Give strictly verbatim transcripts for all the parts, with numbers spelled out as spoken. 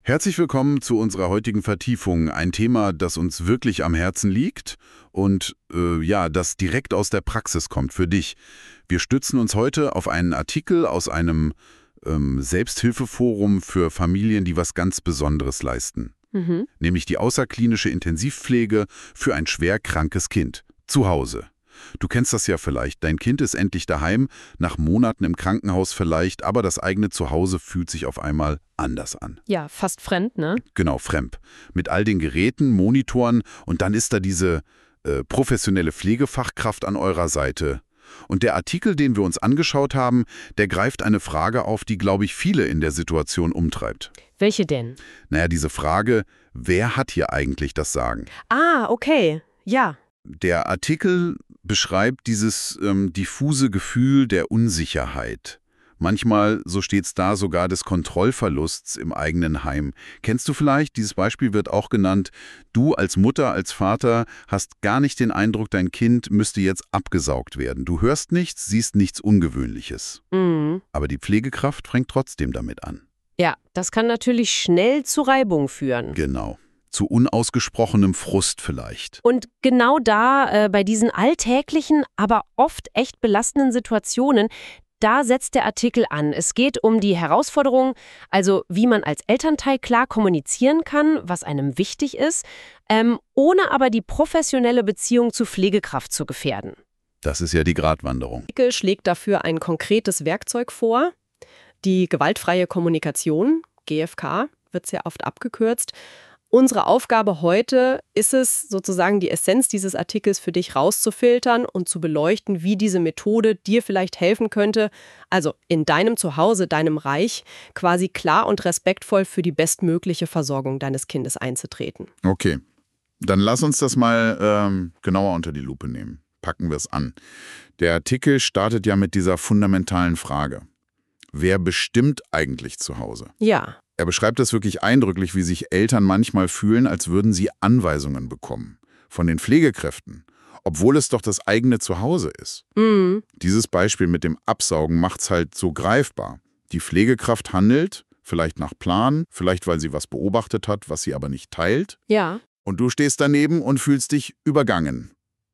Herzlich willkommen zu unserer heutigen Vertiefung. Ein Thema, das uns wirklich am Herzen liegt und äh, ja, das direkt aus der Praxis kommt für dich. Wir stützen uns heute auf einen Artikel aus einem ähm, Selbsthilfeforum für Familien, die was ganz Besonderes leisten. Mhm. Nämlich die außerklinische Intensivpflege für ein schwer krankes Kind. Zu Hause. Du kennst das ja vielleicht. Dein Kind ist endlich daheim, nach Monaten im Krankenhaus vielleicht, aber das eigene Zuhause fühlt sich auf einmal anders an. Ja, fast fremd, ne? Genau, fremd. Mit all den Geräten, Monitoren und dann ist da diese äh, professionelle Pflegefachkraft an eurer Seite. Und der Artikel, den wir uns angeschaut haben, der greift eine Frage auf, die, glaube ich, viele in der Situation umtreibt. Welche denn? Naja, diese Frage, wer hat hier eigentlich das Sagen? Ah, okay. Ja. Der Artikel beschreibt dieses ähm, diffuse Gefühl der Unsicherheit. Manchmal, so steht's da, sogar des Kontrollverlusts im eigenen Heim. Kennst du vielleicht, dieses Beispiel wird auch genannt, du als Mutter, als Vater hast gar nicht den Eindruck, dein Kind müsste jetzt abgesaugt werden. Du hörst nichts, siehst nichts Ungewöhnliches. Mhm. Aber die Pflegekraft fängt trotzdem damit an. Ja, das kann natürlich schnell zu Reibung führen. Genau. Zu unausgesprochenem Frust vielleicht. Und genau da, äh, bei diesen alltäglichen, aber oft echt belastenden Situationen, da setzt der Artikel an. Es geht um die Herausforderung, also wie man als Elternteil klar kommunizieren kann, was einem wichtig ist, ähm, ohne aber die professionelle Beziehung zur Pflegekraft zu gefährden. Das ist ja die Gratwanderung. Der Artikel schlägt dafür ein konkretes Werkzeug vor, die gewaltfreie Kommunikation, G F K, wird sehr oft abgekürzt. Unsere Aufgabe heute ist es, sozusagen die Essenz dieses Artikels für dich rauszufiltern und zu beleuchten, wie diese Methode dir vielleicht helfen könnte, also in deinem Zuhause, deinem Reich, quasi klar und respektvoll für die bestmögliche Versorgung deines Kindes einzutreten. Okay, dann lass uns das mal ähm, genauer unter die Lupe nehmen. Packen wir es an. Der Artikel startet ja mit dieser fundamentalen Frage. Wer bestimmt eigentlich zu Hause? Ja. Er beschreibt das wirklich eindrücklich, wie sich Eltern manchmal fühlen, als würden sie Anweisungen bekommen. Von den Pflegekräften. Obwohl es doch das eigene Zuhause ist. Mhm. Dieses Beispiel mit dem Absaugen macht's halt so greifbar. Die Pflegekraft handelt, vielleicht nach Plan, vielleicht weil sie was beobachtet hat, was sie aber nicht teilt. Ja. Und du stehst daneben und fühlst dich übergangen.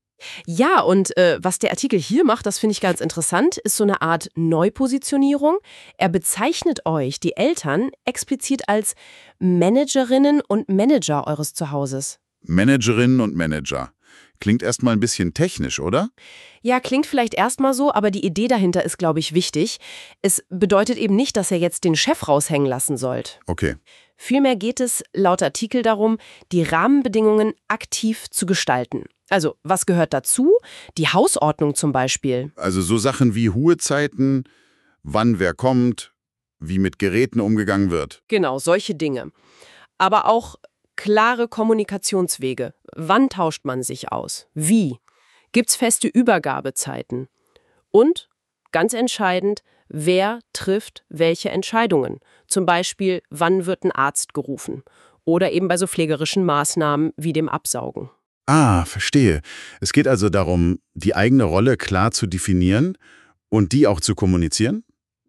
Ja, und äh, was der Artikel hier macht, das finde ich ganz interessant, ist so eine Art Neupositionierung. Er bezeichnet euch, die Eltern, explizit als Managerinnen und Manager eures Zuhauses. Managerinnen und Manager. Klingt erstmal ein bisschen technisch, oder? Ja, klingt vielleicht erstmal so, aber die Idee dahinter ist, glaube ich, wichtig. Es bedeutet eben nicht, dass ihr jetzt den Chef raushängen lassen sollt. Okay. Vielmehr geht es laut Artikel darum, die Rahmenbedingungen aktiv zu gestalten. Also, was gehört dazu? Die Hausordnung zum Beispiel. Also so Sachen wie Ruhezeiten, wann wer kommt, wie mit Geräten umgegangen wird. Genau, solche Dinge. Aber auch klare Kommunikationswege. Wann tauscht man sich aus? Wie? Gibt's feste Übergabezeiten? Und, ganz entscheidend, wer trifft welche Entscheidungen? Zum Beispiel, wann wird ein Arzt gerufen? Oder eben bei so pflegerischen Maßnahmen wie dem Absaugen. Ah, verstehe. Es geht also darum, die eigene Rolle klar zu definieren und die auch zu kommunizieren?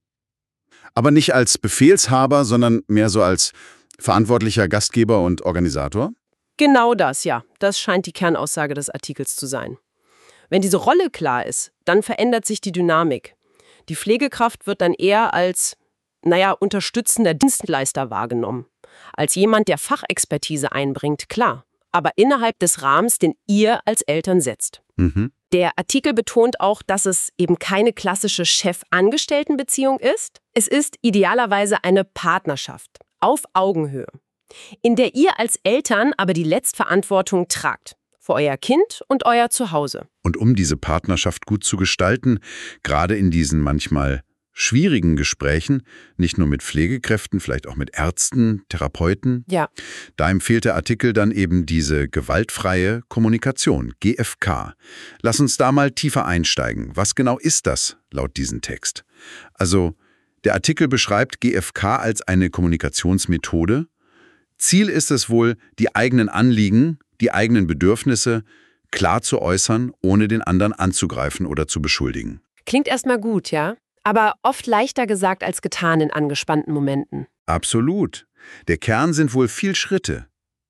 Aber nicht als Befehlshaber, sondern mehr so als verantwortlicher Gastgeber und Organisator? Genau das, ja. Das scheint die Kernaussage des Artikels zu sein. Wenn diese Rolle klar ist, dann verändert sich die Dynamik. Die Pflegekraft wird dann eher als, naja, unterstützender Dienstleister wahrgenommen. Als jemand, der Fachexpertise einbringt, klar. Aber innerhalb des Rahmens, den ihr als Eltern setzt. Mhm. Der Artikel betont auch, dass es eben keine klassische Chef-Angestellten-Beziehung ist. Es ist idealerweise eine Partnerschaft auf Augenhöhe, in der ihr als Eltern aber die Letztverantwortung tragt. Für euer Kind und euer Zuhause. Und um diese Partnerschaft gut zu gestalten, gerade in diesen manchmal schwierigen Gesprächen, nicht nur mit Pflegekräften, vielleicht auch mit Ärzten, Therapeuten, Ja. da empfiehlt der Artikel dann eben diese gewaltfreie Kommunikation, G F K. Lass uns da mal tiefer einsteigen. Was genau ist das laut diesem Text? Also, der Artikel beschreibt G F K als eine Kommunikationsmethode. Ziel ist es wohl, die eigenen Anliegen, die eigenen Bedürfnisse klar zu äußern, ohne den anderen anzugreifen oder zu beschuldigen. Klingt erstmal gut, ja? Aber oft leichter gesagt als getan in angespannten Momenten. Absolut. Der Kern sind wohl vier Schritte.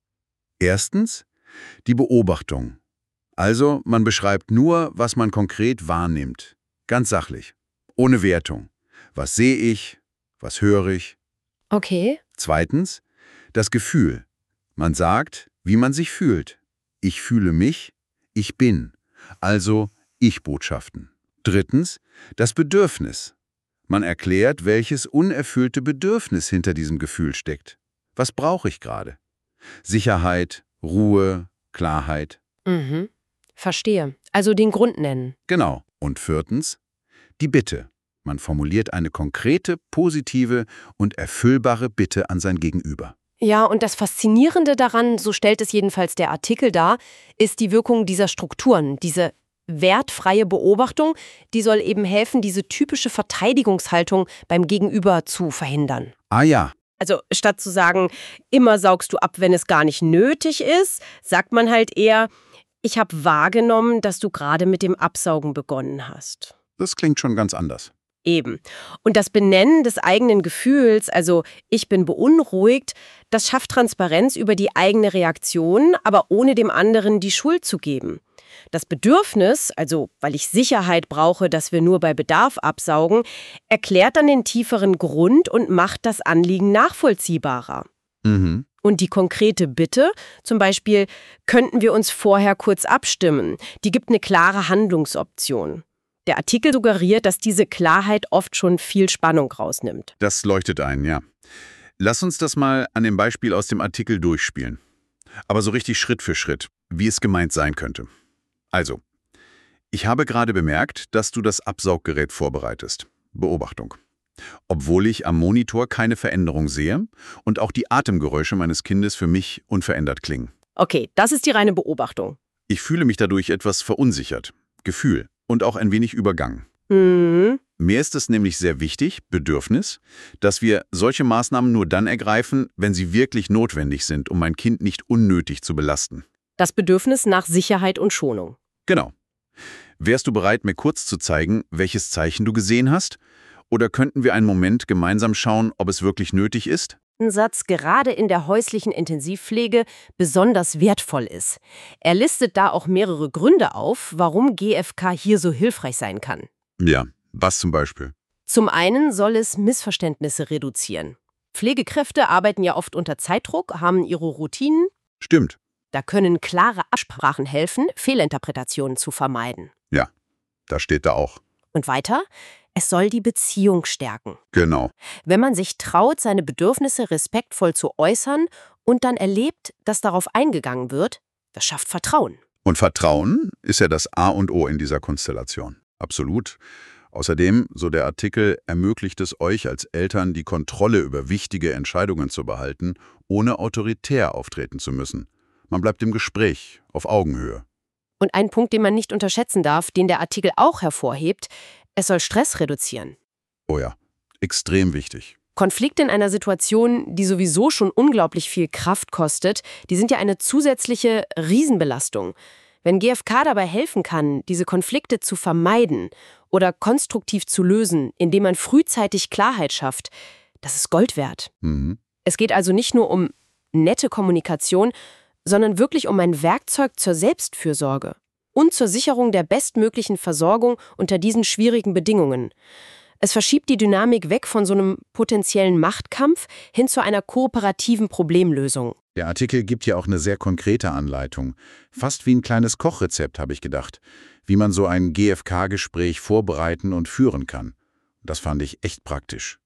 Erstens, die Beobachtung. Also, man beschreibt nur, was man konkret wahrnimmt. Ganz sachlich. Ohne Wertung. Was sehe ich? Was höre ich? Okay. Zweitens, das Gefühl. Man sagt, wie man sich fühlt. Ich fühle mich, ich bin. Also Ich-Botschaften. Drittens, das Bedürfnis. Man erklärt, welches unerfüllte Bedürfnis hinter diesem Gefühl steckt. Was brauche ich gerade? Sicherheit, Ruhe, Klarheit. Mhm. Verstehe. Also den Grund nennen. Genau. Und viertens, die Bitte. Man formuliert eine konkrete, positive und erfüllbare Bitte an sein Gegenüber. Ja, und das Faszinierende daran, so stellt es jedenfalls der Artikel dar, ist die Wirkung dieser Strukturen, diese wertfreie Beobachtung, die soll eben helfen, diese typische Verteidigungshaltung beim Gegenüber zu verhindern. Ah ja, Also statt zu sagen, immer saugst du ab, wenn es gar nicht nötig ist, sagt man halt eher, ich habe wahrgenommen, dass du gerade mit dem Absaugen begonnen hast. das klingt schon ganz anders. Eben. Und das Benennen des eigenen Gefühls, also ich bin beunruhigt, das schafft Transparenz über die eigene Reaktion, aber ohne dem anderen die Schuld zu geben. Das Bedürfnis, also weil ich Sicherheit brauche, dass wir nur bei Bedarf absaugen, erklärt dann den tieferen Grund und macht das Anliegen nachvollziehbarer. Mhm. Und die konkrete Bitte, zum Beispiel, könnten wir uns vorher kurz abstimmen, die gibt eine klare Handlungsoption. Der Artikel suggeriert, dass diese Klarheit oft schon viel Spannung rausnimmt. Das leuchtet ein, ja. Lass uns das mal an dem Beispiel aus dem Artikel durchspielen. Aber so richtig Schritt für Schritt, wie es gemeint sein könnte. Also, ich habe gerade bemerkt, dass du das Absauggerät vorbereitest. Beobachtung. Obwohl ich am Monitor keine Veränderung sehe und auch die Atemgeräusche meines Kindes für mich unverändert klingen. Okay, das ist die reine Beobachtung. Ich fühle mich dadurch etwas verunsichert. Gefühl. Und auch ein wenig übergangen. Mhm. Mir ist es nämlich sehr wichtig, Bedürfnis, dass wir solche Maßnahmen nur dann ergreifen, wenn sie wirklich notwendig sind, um mein Kind nicht unnötig zu belasten. Das Bedürfnis nach Sicherheit und Schonung. Genau. Wärst du bereit, mir kurz zu zeigen, welches Zeichen du gesehen hast? Oder könnten wir einen Moment gemeinsam schauen, ob es wirklich nötig ist? Ein Satz gerade in der häuslichen Intensivpflege besonders wertvoll ist. Er listet da auch mehrere Gründe auf, warum G F K hier so hilfreich sein kann. Ja, was zum Beispiel? Zum einen soll es Missverständnisse reduzieren. Pflegekräfte arbeiten ja oft unter Zeitdruck, haben ihre Routinen. Stimmt. Da können klare Absprachen helfen, Fehlinterpretationen zu vermeiden. Ja, das steht da auch. Und weiter, es soll die Beziehung stärken. Genau. Wenn man sich traut, seine Bedürfnisse respektvoll zu äußern und dann erlebt, dass darauf eingegangen wird, das schafft Vertrauen. Und Vertrauen ist ja das A und O in dieser Konstellation. Absolut. Außerdem, so der Artikel, ermöglicht es euch als Eltern, die Kontrolle über wichtige Entscheidungen zu behalten, ohne autoritär auftreten zu müssen. Man bleibt im Gespräch, auf Augenhöhe. Und ein Punkt, den man nicht unterschätzen darf, den der Artikel auch hervorhebt, es soll Stress reduzieren. Oh ja, extrem wichtig. Konflikte in einer Situation, die sowieso schon unglaublich viel Kraft kostet, die sind ja eine zusätzliche Riesenbelastung. Wenn G F K dabei helfen kann, diese Konflikte zu vermeiden oder konstruktiv zu lösen, indem man frühzeitig Klarheit schafft, das ist Gold wert. Mhm. Es geht also nicht nur um nette Kommunikation, sondern wirklich um ein Werkzeug zur Selbstfürsorge und zur Sicherung der bestmöglichen Versorgung unter diesen schwierigen Bedingungen. Es verschiebt die Dynamik weg von so einem potenziellen Machtkampf hin zu einer kooperativen Problemlösung. Der Artikel gibt ja auch eine sehr konkrete Anleitung. Fast wie ein kleines Kochrezept, habe ich gedacht. Wie man so ein G F K-Gespräch vorbereiten und führen kann. Das fand ich echt praktisch.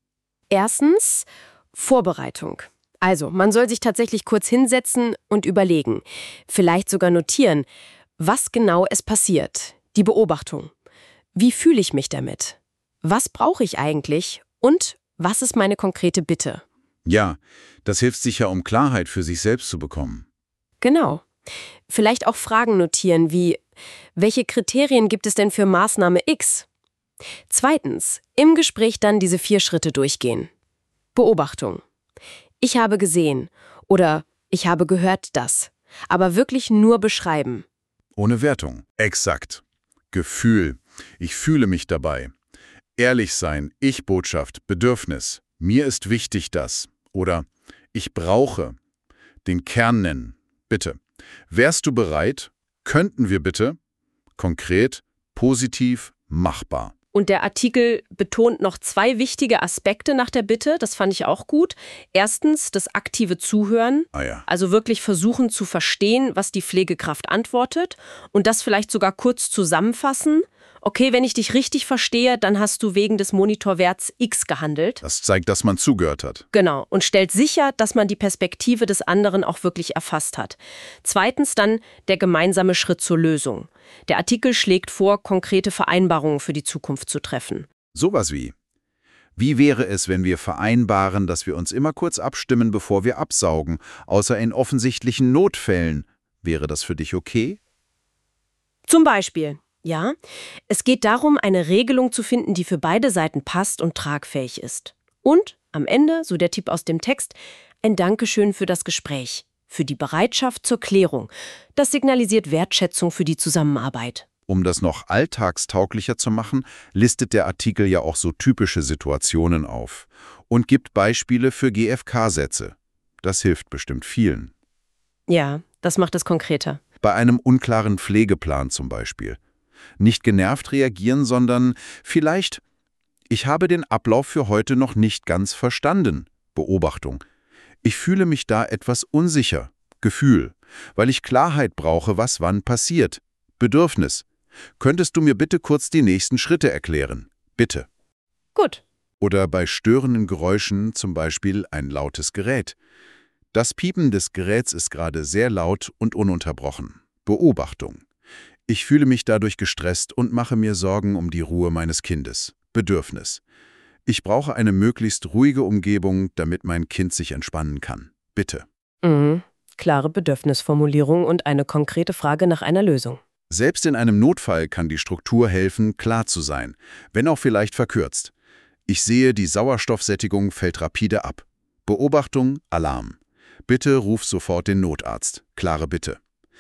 Erstens, Vorbereitung. Also, man soll sich tatsächlich kurz hinsetzen und überlegen. Vielleicht sogar notieren, was genau es passiert. Die Beobachtung. Wie fühle ich mich damit? Was brauche ich eigentlich? Und was ist meine konkrete Bitte? Ja, das hilft sicher, um Klarheit für sich selbst zu bekommen. Genau. Vielleicht auch Fragen notieren wie, welche Kriterien gibt es denn für Maßnahme X? Zweitens, im Gespräch dann diese vier Schritte durchgehen. Beobachtung. Ich habe gesehen oder ich habe gehört das, aber wirklich nur beschreiben. Ohne Wertung. Exakt. Gefühl. Ich fühle mich dabei. Ehrlich sein, Ich-Botschaft, Bedürfnis. Mir ist wichtig das. Oder ich brauche, den Kern nennen, bitte. Wärst du bereit? Könnten wir bitte? Konkret, positiv, machbar. Und der Artikel betont noch zwei wichtige Aspekte nach der Bitte, das fand ich auch gut. Erstens das aktive Zuhören, Ah ja. also wirklich versuchen zu verstehen, was die Pflegekraft antwortet und das vielleicht sogar kurz zusammenfassen. Okay, wenn ich dich richtig verstehe, dann hast du wegen des Monitorwerts X gehandelt. Das zeigt, dass man zugehört hat. Genau, und stellt sicher, dass man die Perspektive des anderen auch wirklich erfasst hat. Zweitens dann der gemeinsame Schritt zur Lösung. Der Artikel schlägt vor, konkrete Vereinbarungen für die Zukunft zu treffen. Sowas wie: Wie wäre es, wenn wir vereinbaren, dass wir uns immer kurz abstimmen, bevor wir absaugen, außer in offensichtlichen Notfällen? Wäre das für dich okay? Zum Beispiel, ja, es geht darum, eine Regelung zu finden, die für beide Seiten passt und tragfähig ist. Und am Ende, so der Tipp aus dem Text, ein Dankeschön für das Gespräch, für die Bereitschaft zur Klärung. Das signalisiert Wertschätzung für die Zusammenarbeit. Um das noch alltagstauglicher zu machen, listet der Artikel ja auch so typische Situationen auf und gibt Beispiele für G F K-Sätze. Das hilft bestimmt vielen. Ja, das macht es konkreter. Bei einem unklaren Pflegeplan zum Beispiel. Nicht genervt reagieren, sondern vielleicht: Ich habe den Ablauf für heute noch nicht ganz verstanden. Beobachtung: Ich fühle mich da etwas unsicher. Gefühl: Weil ich Klarheit brauche, was wann passiert. Bedürfnis: Könntest du mir bitte kurz die nächsten Schritte erklären? Bitte. Gut. Oder bei störenden Geräuschen, zum Beispiel ein lautes Gerät. Das Piepen des Geräts ist gerade sehr laut und ununterbrochen. Beobachtung: Ich fühle mich dadurch gestresst und mache mir Sorgen um die Ruhe meines Kindes. Bedürfnis: Ich brauche eine möglichst ruhige Umgebung, damit mein Kind sich entspannen kann. Bitte. Mhm. Klare Bedürfnisformulierung und eine konkrete Frage nach einer Lösung. Selbst in einem Notfall kann die Struktur helfen, klar zu sein, wenn auch vielleicht verkürzt. Ich sehe, die Sauerstoffsättigung fällt rapide ab. Beobachtung, Alarm. Bitte ruf sofort den Notarzt. Klare Bitte.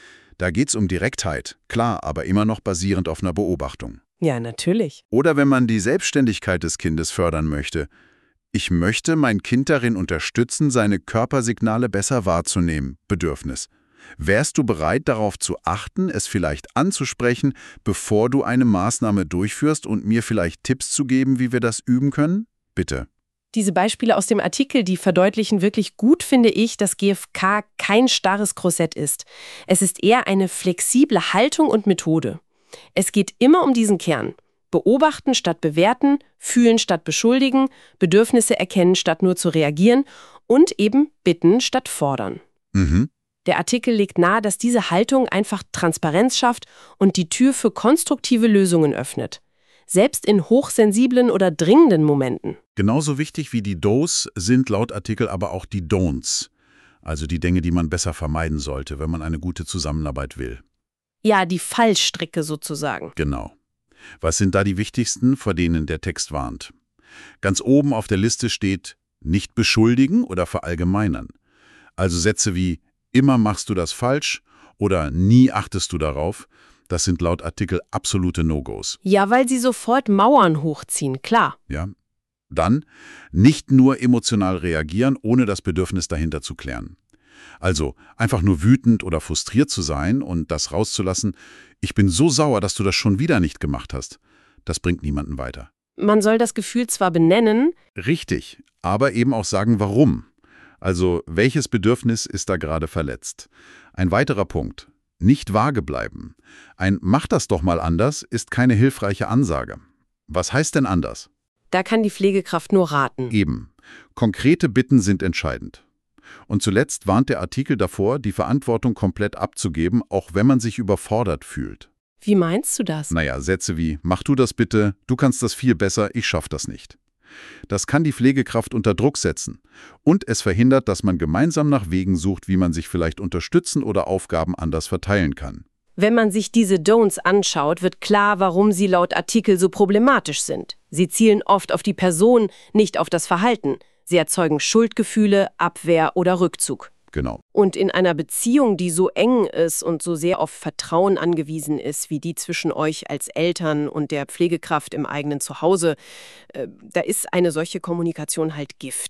Da geht's um Direktheit, klar, aber immer noch basierend auf einer Beobachtung. Ja, natürlich. Oder wenn man die Selbstständigkeit des Kindes fördern möchte. Ich möchte mein Kind darin unterstützen, seine Körpersignale besser wahrzunehmen. Bedürfnis: Wärst du bereit, darauf zu achten, es vielleicht anzusprechen, bevor du eine Maßnahme durchführst und mir vielleicht Tipps zu geben, wie wir das üben können? Bitte. Diese Beispiele aus dem Artikel, die verdeutlichen wirklich gut, finde ich, dass G F K kein starres Korsett ist. Es ist eher eine flexible Haltung und Methode. Es geht immer um diesen Kern. Beobachten statt bewerten, fühlen statt beschuldigen, Bedürfnisse erkennen statt nur zu reagieren und eben bitten statt fordern. Mhm. Der Artikel legt nahe, dass diese Haltung einfach Transparenz schafft und die Tür für konstruktive Lösungen öffnet. Selbst in hochsensiblen oder dringenden Momenten. Genauso wichtig wie die Do's sind laut Artikel aber auch die Don'ts. Also die Dinge, die man besser vermeiden sollte, wenn man eine gute Zusammenarbeit will. Ja, die Fallstricke sozusagen. Genau. Was sind da die wichtigsten, vor denen der Text warnt? Ganz oben auf der Liste steht: Nicht beschuldigen oder verallgemeinern. Also Sätze wie: Immer machst du das falsch oder nie achtest du darauf. Das sind laut Artikel absolute No-Gos. Ja, weil sie sofort Mauern hochziehen, klar. Ja. Dann nicht nur emotional reagieren, ohne das Bedürfnis dahinter zu klären. Also einfach nur wütend oder frustriert zu sein und das rauszulassen: Ich bin so sauer, dass du das schon wieder nicht gemacht hast. Das bringt niemanden weiter. Man soll das Gefühl zwar benennen. Richtig, aber eben auch sagen, warum. Also welches Bedürfnis ist da gerade verletzt? Ein weiterer Punkt: Nicht vage bleiben. Ein „Mach das doch mal anders" ist keine hilfreiche Ansage. Was heißt denn anders? Da kann die Pflegekraft nur raten. Eben. Konkrete Bitten sind entscheidend. Und zuletzt warnt der Artikel davor, die Verantwortung komplett abzugeben, auch wenn man sich überfordert fühlt. Wie meinst du das? Naja, Sätze wie: Mach du das bitte, du kannst das viel besser, ich schaff das nicht. Das kann die Pflegekraft unter Druck setzen. Und es verhindert, dass man gemeinsam nach Wegen sucht, wie man sich vielleicht unterstützen oder Aufgaben anders verteilen kann. Wenn man sich diese Don'ts anschaut, wird klar, warum sie laut Artikel so problematisch sind. Sie zielen oft auf die Person, nicht auf das Verhalten. Sie erzeugen Schuldgefühle, Abwehr oder Rückzug. Genau. Und in einer Beziehung, die so eng ist und so sehr auf Vertrauen angewiesen ist, wie die zwischen euch als Eltern und der Pflegekraft im eigenen Zuhause, äh, da ist eine solche Kommunikation halt Gift.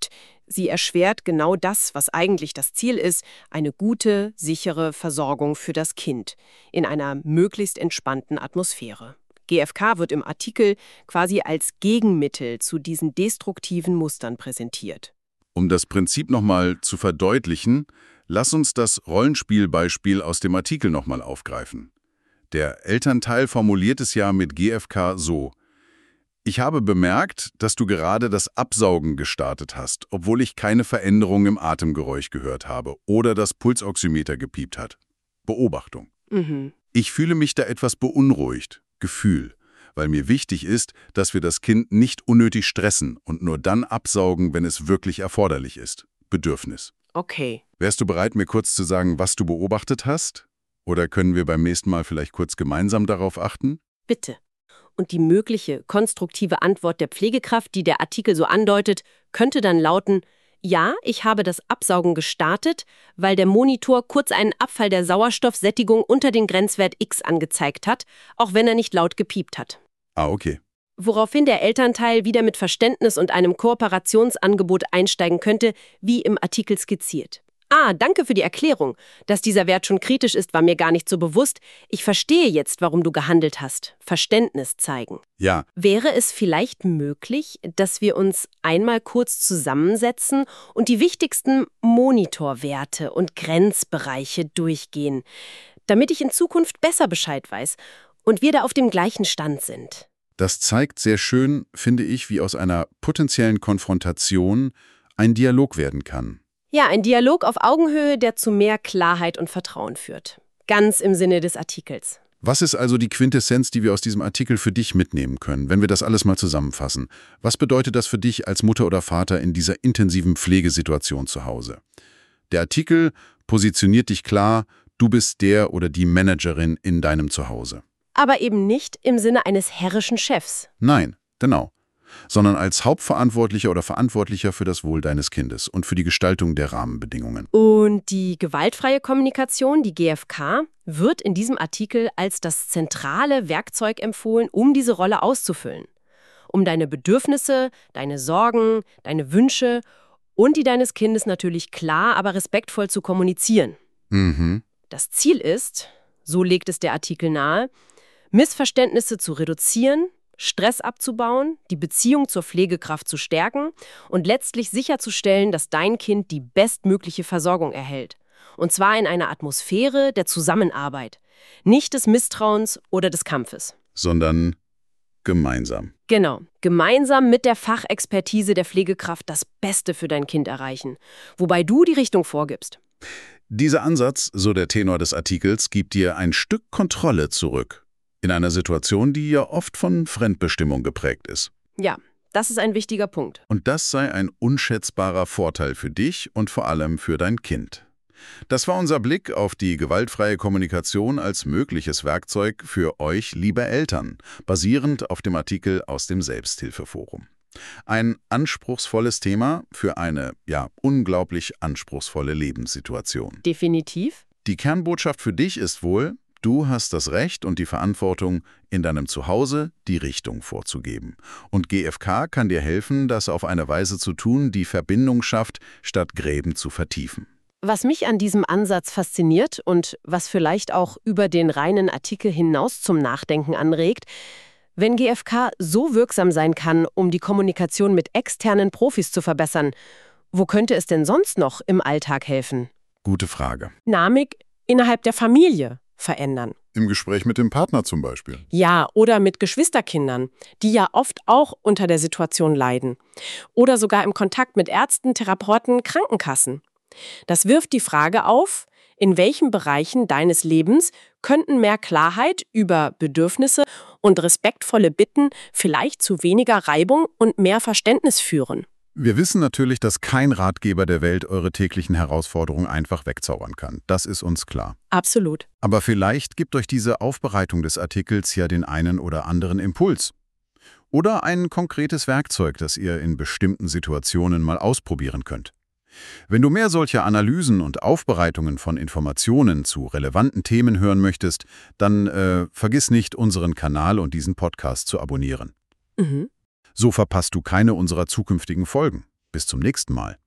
sie erschwert genau das, was eigentlich das Ziel ist, eine gute, sichere Versorgung für das Kind in einer möglichst entspannten Atmosphäre. G F K wird im Artikel quasi als Gegenmittel zu diesen destruktiven Mustern präsentiert. Um das Prinzip nochmal zu verdeutlichen, lass uns das Rollenspielbeispiel aus dem Artikel nochmal aufgreifen. Der Elternteil formuliert es ja mit G F K so: Ich habe bemerkt, dass du gerade das Absaugen gestartet hast, obwohl ich keine Veränderung im Atemgeräusch gehört habe oder das Pulsoximeter gepiept hat. Beobachtung. Mhm. Ich fühle mich da etwas beunruhigt. Gefühl. Weil mir wichtig ist, dass wir das Kind nicht unnötig stressen und nur dann absaugen, wenn es wirklich erforderlich ist. Bedürfnis. Okay. Wärst du bereit, mir kurz zu sagen, was du beobachtet hast? Oder können wir beim nächsten Mal vielleicht kurz gemeinsam darauf achten? Bitte. Und die mögliche konstruktive Antwort der Pflegekraft, die der Artikel so andeutet, könnte dann lauten: Ja, ich habe das Absaugen gestartet, weil der Monitor kurz einen Abfall der Sauerstoffsättigung unter den Grenzwert X angezeigt hat, auch wenn er nicht laut gepiept hat. Ah, okay. Woraufhin der Elternteil wieder mit Verständnis und einem Kooperationsangebot einsteigen könnte, wie im Artikel skizziert. Ah, danke für die Erklärung. Dass dieser Wert schon kritisch ist, war mir gar nicht so bewusst. Ich verstehe jetzt, warum du gehandelt hast. Verständnis zeigen. Ja, Wäre es vielleicht möglich, dass wir uns einmal kurz zusammensetzen und die wichtigsten Monitorwerte und Grenzbereiche durchgehen, damit ich in Zukunft besser Bescheid weiß und wir da auf dem gleichen Stand sind? das zeigt sehr schön, finde ich, wie aus einer potenziellen Konfrontation ein Dialog werden kann. Ja, ein Dialog auf Augenhöhe, der zu mehr Klarheit und Vertrauen führt. Ganz im Sinne des Artikels. Was ist also die Quintessenz, die wir aus diesem Artikel für dich mitnehmen können, wenn wir das alles mal zusammenfassen? Was bedeutet das für dich als Mutter oder Vater in dieser intensiven Pflegesituation zu Hause? Der Artikel positioniert dich klar, du bist der oder die Managerin in deinem Zuhause. Aber eben nicht im Sinne eines herrischen Chefs. Nein, genau. Sondern als Hauptverantwortlicher oder Verantwortlicher für das Wohl deines Kindes und für die Gestaltung der Rahmenbedingungen. Und die gewaltfreie Kommunikation, die G F K, wird in diesem Artikel als das zentrale Werkzeug empfohlen, um diese Rolle auszufüllen. Um deine Bedürfnisse, deine Sorgen, deine Wünsche und die deines Kindes natürlich klar, aber respektvoll zu kommunizieren. Mhm. Das Ziel ist, so legt es der Artikel nahe, Missverständnisse zu reduzieren, Stress abzubauen, die Beziehung zur Pflegekraft zu stärken und letztlich sicherzustellen, dass dein Kind die bestmögliche Versorgung erhält. Und zwar in einer Atmosphäre der Zusammenarbeit, nicht des Misstrauens oder des Kampfes. Sondern gemeinsam. Genau, gemeinsam mit der Fachexpertise der Pflegekraft das Beste für dein Kind erreichen, wobei du die Richtung vorgibst. Dieser Ansatz, so der Tenor des Artikels, gibt dir ein Stück Kontrolle zurück. In einer Situation, die ja oft von Fremdbestimmung geprägt ist. Ja, das ist ein wichtiger Punkt. Und das sei ein unschätzbarer Vorteil für dich und vor allem für dein Kind. Das war unser Blick auf die gewaltfreie Kommunikation als mögliches Werkzeug für euch, liebe Eltern, basierend auf dem Artikel aus dem Selbsthilfeforum. Ein anspruchsvolles Thema für eine, ja, unglaublich anspruchsvolle Lebenssituation. Definitiv. Die Kernbotschaft für dich ist wohl: Du hast das Recht und die Verantwortung, in deinem Zuhause die Richtung vorzugeben. Und G F K kann dir helfen, das auf eine Weise zu tun, die Verbindung schafft, statt Gräben zu vertiefen. Was mich an diesem Ansatz fasziniert und was vielleicht auch über den reinen Artikel hinaus zum Nachdenken anregt: Wenn G F K so wirksam sein kann, um die Kommunikation mit externen Profis zu verbessern, wo könnte es denn sonst noch im Alltag helfen? Gute Frage. Dynamik innerhalb der Familie verändern. Im Gespräch mit dem Partner zum Beispiel. Ja, oder mit Geschwisterkindern, die ja oft auch unter der Situation leiden. Oder sogar im Kontakt mit Ärzten, Therapeuten, Krankenkassen. Das wirft die Frage auf, in welchen Bereichen deines Lebens könnten mehr Klarheit über Bedürfnisse und respektvolle Bitten vielleicht zu weniger Reibung und mehr Verständnis führen. Wir wissen natürlich, dass kein Ratgeber der Welt eure täglichen Herausforderungen einfach wegzaubern kann. Das ist uns klar. Absolut. Aber vielleicht gibt euch diese Aufbereitung des Artikels ja den einen oder anderen Impuls. Oder ein konkretes Werkzeug, das ihr in bestimmten Situationen mal ausprobieren könnt. Wenn du mehr solcher Analysen und Aufbereitungen von Informationen zu relevanten Themen hören möchtest, dann äh, vergiss nicht, unseren Kanal und diesen Podcast zu abonnieren. Mhm. So verpasst du keine unserer zukünftigen Folgen. Bis zum nächsten Mal.